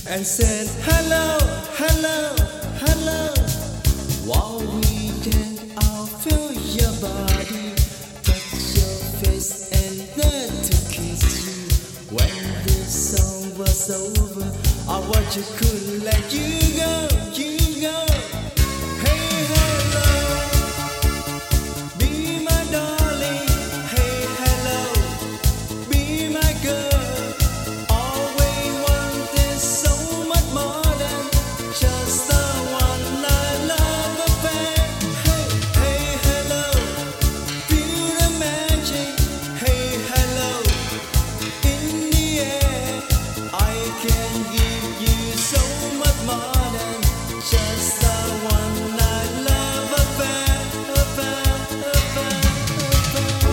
and said hello, hello, hello. While we dance, I'll feel your body, touch your face and then to kiss you. When the song was over, I wish I could let you go, you go. Hey, hello, be my darling. Hey, hello, be my girl. Always wanted so much more than just the one I love affair. Hey, hey, hello, feel the magic. Hey, hello, in the air, I can give you so much more than just the one I love affair, affair, affair, affair.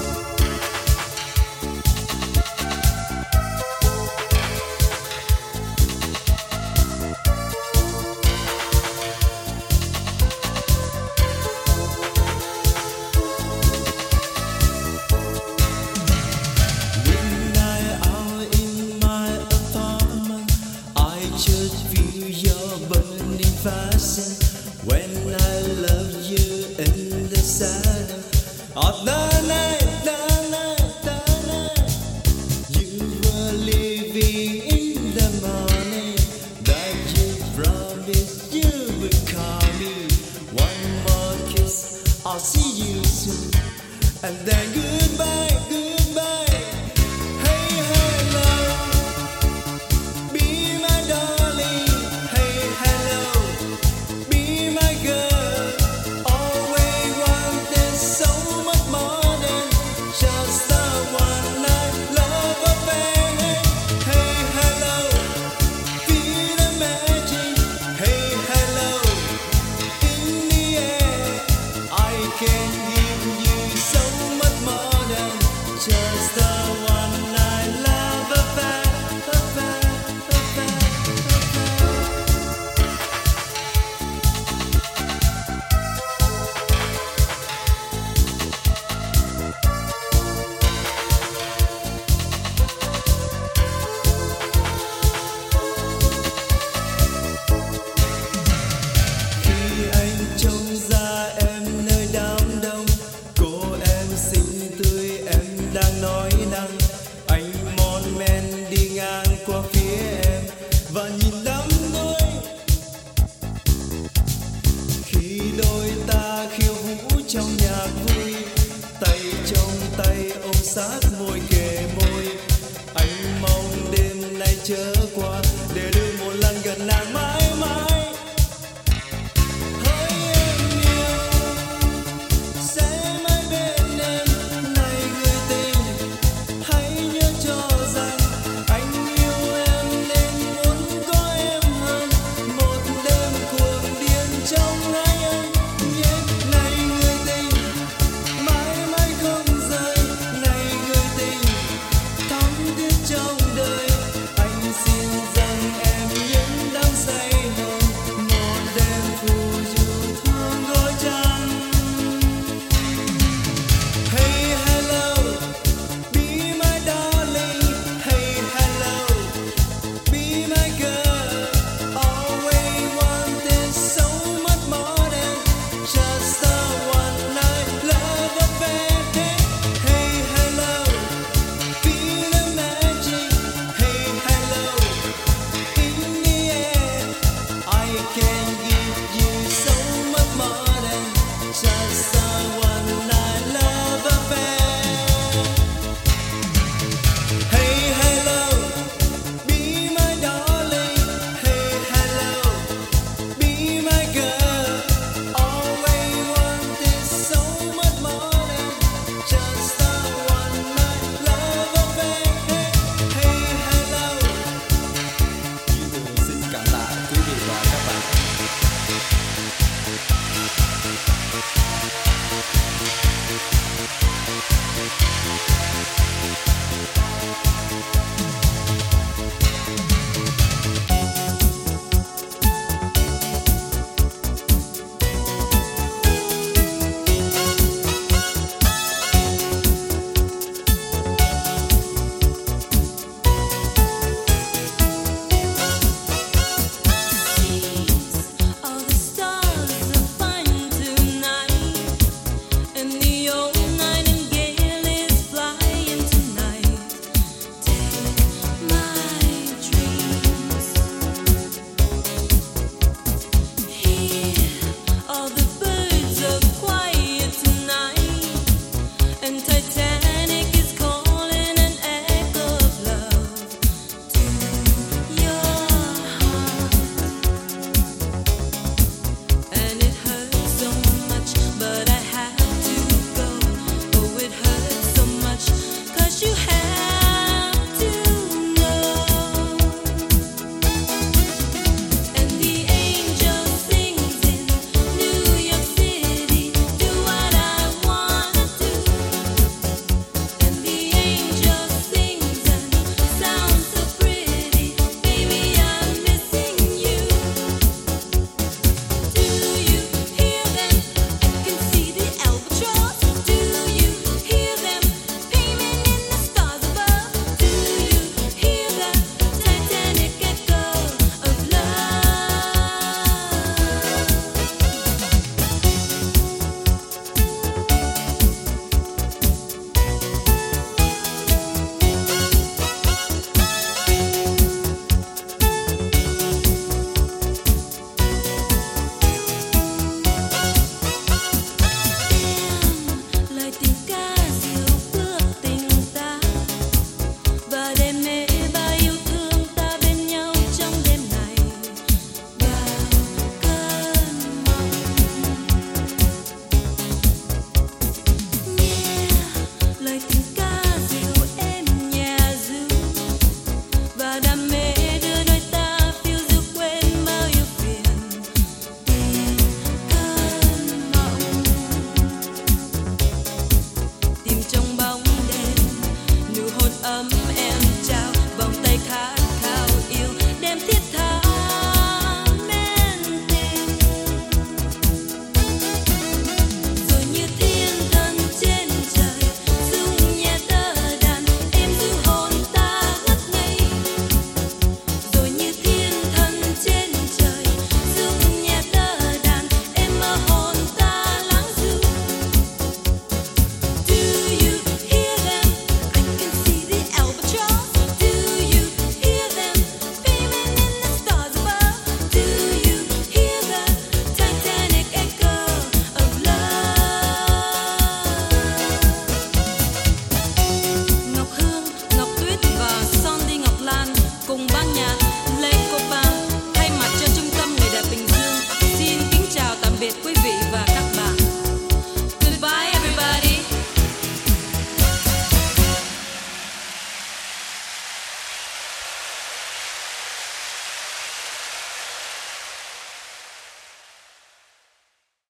Midnight hour in my apartment, I just feel your burning passion. When I love you in the silence of the night, the night, the night. You were leaving in the morning, that you promised you would call me. One more kiss, I'll see you soon, and then goodbye, goodbye. Hey, hello, be my darling. Hey, hello, be my girl. Always wanted so much more than just the one I love affair. Hey, hello, feel the magic. Hey, hello, in the air, I can give you so much more than just the one I love affair, affair, affair, affair. Khi anh trông ra em nơi đám đông, cô em xinh tươi, em đang nói năng. Anh mon men đi ngang qua phía em và nhìn đắm đuối. Khi đôi ta khiêu vũ trong nhạc vui, tay trong tay ôm sát